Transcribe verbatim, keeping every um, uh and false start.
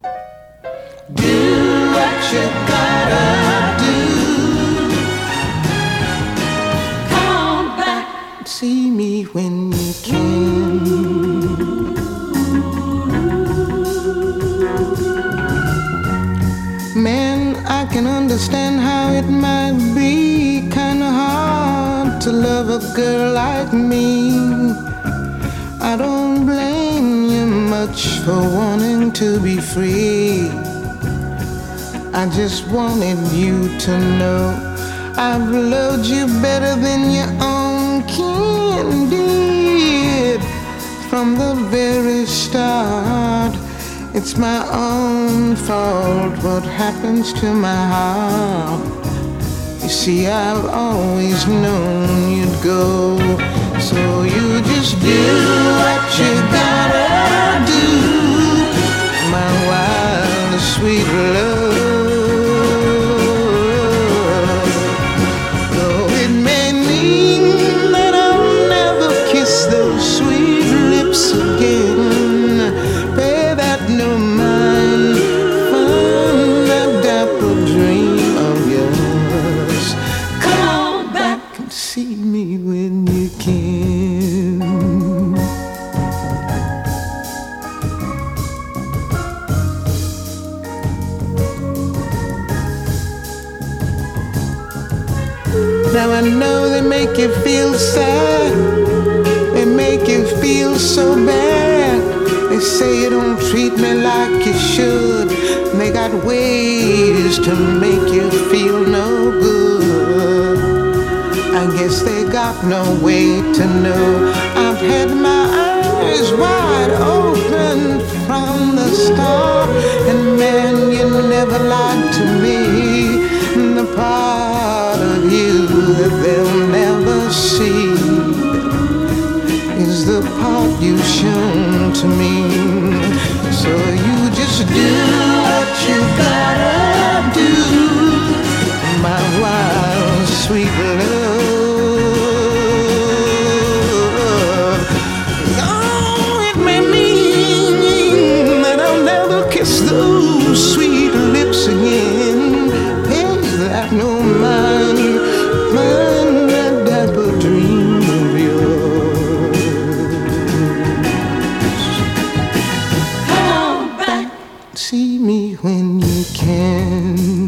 Do what you gotta do. Come on back, see me when you can. Man, I can understand how it might be kinda hard to love a girl like me. I don't blame you much for wanting to be free. I just wanted you to know I've loved you better than your own kin did. From the very start, it's my own fault what happens to my heart. You see, I've always known you'd go, so you just do what you gotta do. My wild, sweet love. Though it may mean that I'll never kiss those sweet lips again, bear that no mind, find that dapper dream of yours. Come on back and see me when you can. Now I know they make you feel sad, they make you feel so bad. They say you don't treat me like you should, and they got ways to make you feel no good. I guess they got no way to know I've had my eyes wide open from the start. And man, you never lied to me. The part of you that they'll never see is the part you've shown to me. So you just do what you gotta do, my wild, sweet love. Oh, it may mean that I'll never kiss those sweet lips again. Hey, that no mind, mind that dapper dream of yours. Come on back, see me when you can.